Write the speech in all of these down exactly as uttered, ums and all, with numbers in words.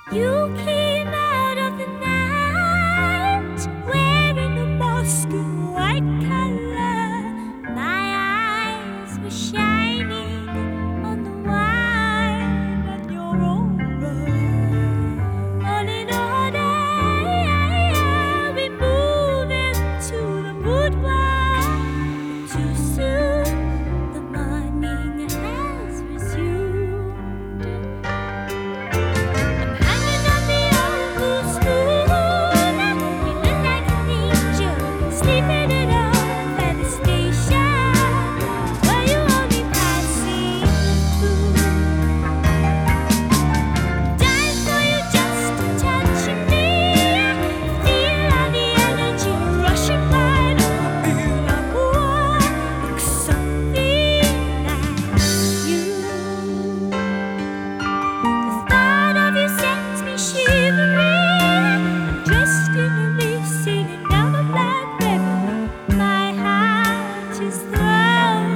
You came out of the night wearing a musk and white color. My eyes were shining on the wine and your aura. On an order, we move into the boudoir. Too soon, the morning has resumed.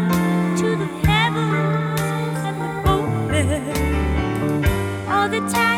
All the time